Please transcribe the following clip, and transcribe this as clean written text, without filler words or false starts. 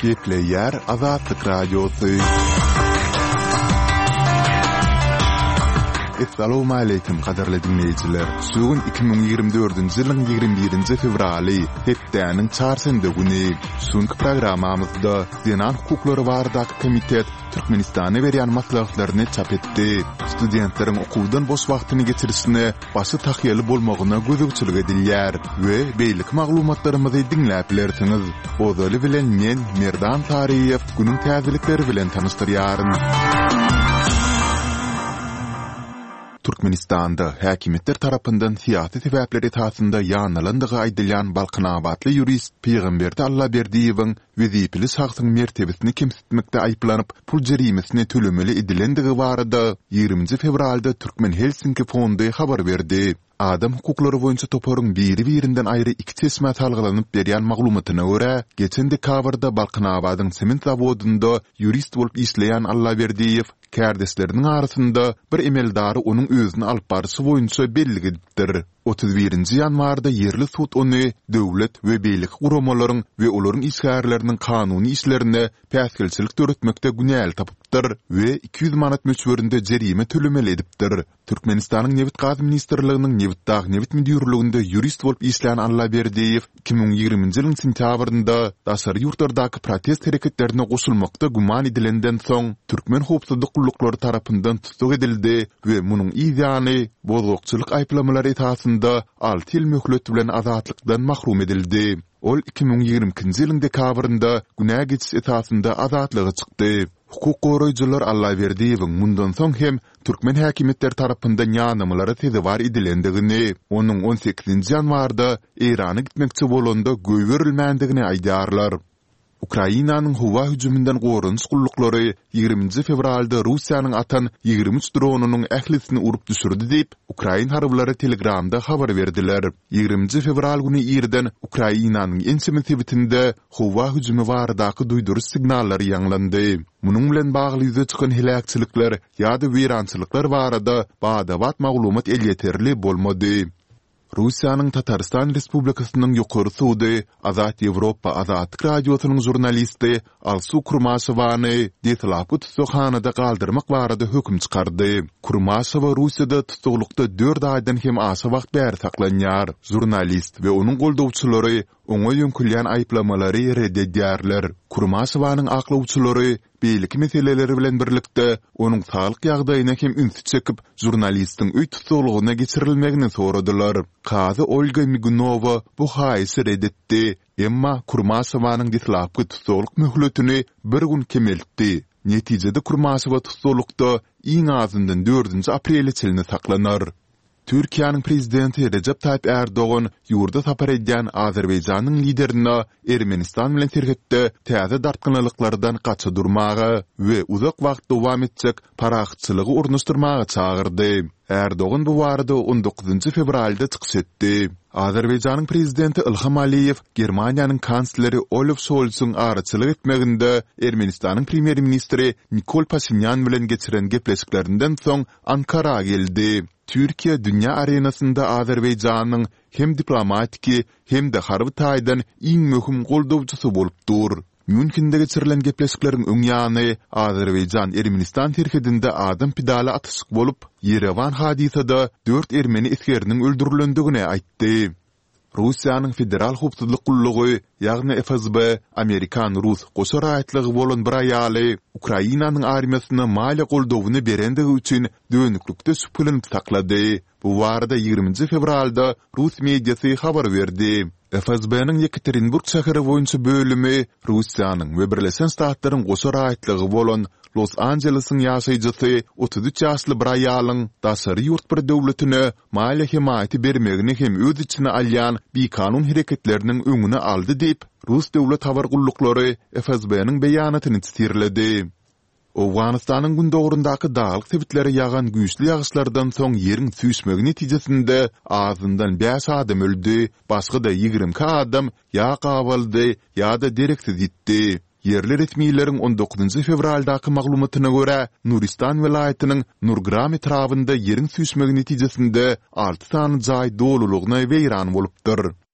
Kepleyer Azatlık Radyosu. Assalamu alaykum qadarly dinleyijiler. Sugun 2024-nji ýylyň 21-nji fevraly, hepdäniň çarşamba güni. Suňky programmamyzda Dinan hukuklary barada komitet Türkmenistana berýän maslahatlaryny çap etdi. Studentleriň okuwdan boş wagtyny geçirişine başy tahyýaly bolmagyna gözükçilik edilýär we beýlik maglumatlarymyzy dinläp bilersiňiz. Ozaly bilen men Merdan Tariýew günüň täzelikleri bilen tanıştyrýaryn. Türkmenistan'da häkimetler tarapyndan siyasi sebäpler esasında ýanylandygy aýdylýan Balkanabatly jurist Peýgamberdi Allaberdiýewiň wezipeli şahsyň mertebesini kemsitmekde aýplanyp pul jerimesini tölemeli edilendigi barada 20 fevralda Türkmen Helsinki fondy habar berdi. Adam hukuklary boýunça toparyň biri-birinden aýry iki çeşme talgylanyp berýän maglumatyna görä, geçen dekabrda Balkanabatyň sement zawodunda jurist bolup işleýän Allaberdiýew kärdesleriniň arasynda bir emeldary onuň özüni alyp barşy boýunça belli edipdir. 31-nji ýanwarda yerli sud ony döwlet we beýlik guramalaryň we olaryň işgärleriniň kanuny işlerine päsgelçilik töretmekde günäl tapypdyr we 200 manat möçberinde jerime tölemeli edipdir. Türkmenistanyň Newit gazy ministrliginiň Newit müdürliginde jurist bolup işleýän Allaberdiýew 2020-nji ýylyň sentýabrynda daşary ýurtlardaky protest hereketlerine goşulmakda guman edilenden soň Türkmen howpsuzlyk gullukları tarapyndan tutuk edildi we munyň ýany bozgukçylyk aýplamalary esasynda 6 ýyl möhlet bilen azatlykdan mahrum edildi. Ol 2022-nji ýylyň dekabrynda günä geçiş esasynda azatlyga çykdy. Hukuk goraýjylar Allaberdiýewiň mundan soň hem Türkmen häkimetler tarapyndan ýanymlary tezewar edilendigini, onuň 18-nji ýanwarda Irana gitmekçi bolanda göý berilmändigini aýdýarlar. Ukrainanyň howa hüjümünden gorunç gullukları 20 fevralda Russiýanyň atan 23 dronunyň ählisini urup düşürdi diýip Ukraina harbylary Telegramda habar berdiler. 20 fevral güni ýerden Ukrainanyň ençeme tebitinde howa hüjümi baradaky duýduruş signallary ýanglandy. Munyň bilen bagly ýüze çykan helakçylyklar ýa-da weýrançylyklar barada bada-bat maglumat elýeterli bolmady. Russiýanyň Tatarstan Respublikasynyň ýokary sudy Azat Ýewropa Azatlyk radiosynyň jurnalisti Alsu Kurmasowany detlapy tutuşhanada galdyrmak barada höküm çykardy. Kurmasowa Russiýada tutuklukda 4 aýdan hem aşy wagt bäri saklanýar. Jurnalist we onuň goldawçylary oňa ýönkülýän aýplamalary reddedýärler. Kurmasowanyň aklawçylary beýlik meseleleri bilen birlikde onuň saglyk ýagdaýyna hem ünsü çekip jurnalistiň öý tutulugyna geçirilmegini soradylar. Gazy Olga Migunowa bu haýsy reddetdi. Emma Kurmasowanyň detlapy tutuluk möhletini bir gün kemeltdi. Netijede Kurmasowa tutulukda iň azyndan 4 aprel çelini saklanar. Türkiýanyň prezidenti Recep Tayyip Erdoğan ýurda tapar edýän Azerbaýjanyň liderine Ermenistan bilen terhetde täze dartgynlyklardan gaça durmagy we uzak wagt dowam etjek paraxçylygy urnuşdyrmagy çagyrdy. Erdoğan bu barada 19 fevralda çykyş etdi. Azerbaýjanyň prezidenti Ilham Aliýew Germaniýanyň kansleri Olaf Scholz'un araçylyk etmeginde Ermenistanyň premier ministri Nikol Pashinyan bilen geçiren gepleşiklerinden soň Ankara geldi. Türkiýe dünýä arenasynda Azerbaýjanyň hem diplomatiki hem de harby taýdan iň möhüm goldawçysy bolup dur. Münchinde geçirilen gepleşikleriň öň ýany Azerbaýjan Ermenistan terhedinde adam pidala atyşyk bolup Yerevan hadisada 4 ermeni iskeriniň öldürilendigini aýtdy. Russiýanyň federal howpsuzlyk gullugy, ýagny FSB, Amerikan-Rus goşa raýatlygy bolan bir aýaly Ukrainanyň armiýasyna maliýe goldawyny berendigi üçin dönüklükde süpüleniп saklady. Bu barada 20 fevralda Rus mediasy habar berdi. FSB-niň Yekaterinburg şäheri boýunça bölümi Russiýanyň we Birleşen Ştatlaryň goşa raýatlygy bolan Los Angeles'ın ýaşaýjysy 33 ýaşly bir aýalyň daşary ýurt bir döwletine maliýe himayaty bermegini hem öz içine alýan bir kanun hereketleriniň öňüne aldy diýip Rus döwlet habar gullukları FSB-niň beýanatyny çytyrlady. Owganystanyň gündogrundaky dağlyk sebitleri ýagan güýçli ýagyşlardan soň ýeriň süýsmegi netijesinde azyndan 5 adam öldü, başga da 20 adam ýa gabaldy ýa-da dereksiz gitdi. Yerli resmiýetleriň 19 fevraldaky maglumatyna görä, Nuristan welaýatynyň Nurgram etrafynda ýeriň süýsmegi netijesinde 6 sany jaý dolulugyna weýran bolupdyr.